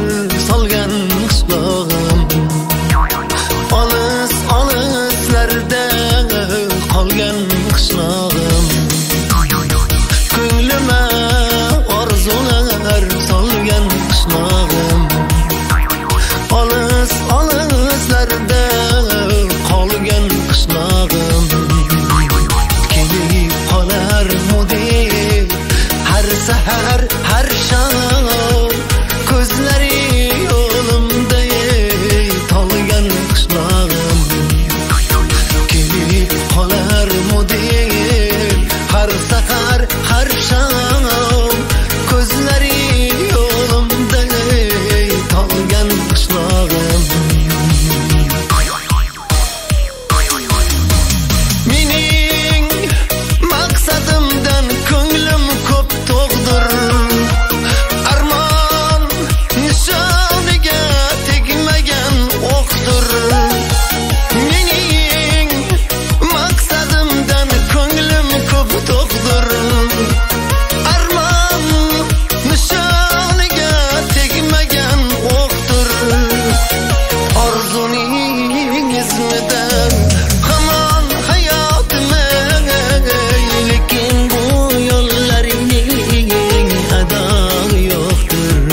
solgan qishlog'im olis olislarda qolgan qishlog'im ko'nglima orzular solgan qishlog'im olis olislarda qolgan qishlog'im kelib qolarmidi har sahar har shom ko'zlari yo'limda tolgan qishlog'im kelib qolarmidi har sahar har shom ko'zlari yo'limda tolgan qishlog'im mening maqsadimdan ko'nglim ko'p to'g'dir armon nishoniga tegmagan o'qdir mening maqsadimdan ko'nglim ko'p to'g'dir armon nishoniga tegmagan o'qdir orzuning izmidan hamon hayotimga lekin bu yo'llarining adog'i yo'qdir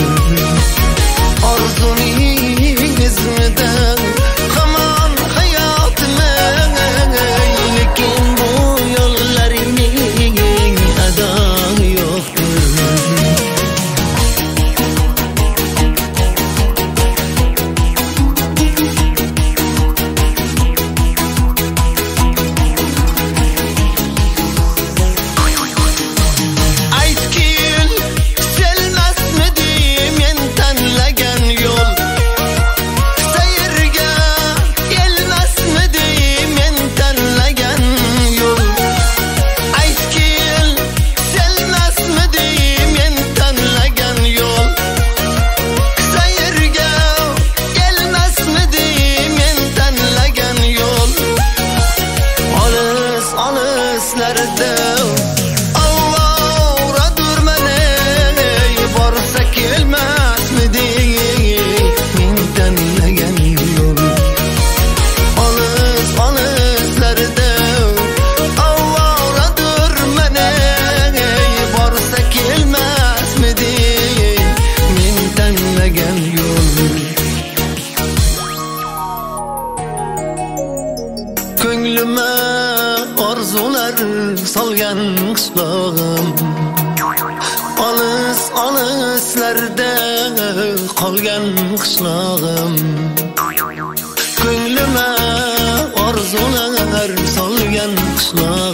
orzuning izmidan hamon hayotimga lekin bu yo'llarining adog'i yo'qdir aytgil selmasmidi men tanlagan yo'l sayrga elmasmidi men tanlagan yo'l aytgil selmasmidi men tanlagan yo'l sayrga elmasmidi men tanlagan yo'l olis olislarda borsa kelmasmidi men tanlagan yo'l olis olislarda avvoradur mana borsa kelmasmidi men tanlagan yo'l ko'nglima orzular solgan qishlog'im olis olislarda qolgan qishlog'im ko'nglima orzular solgan qishlog'im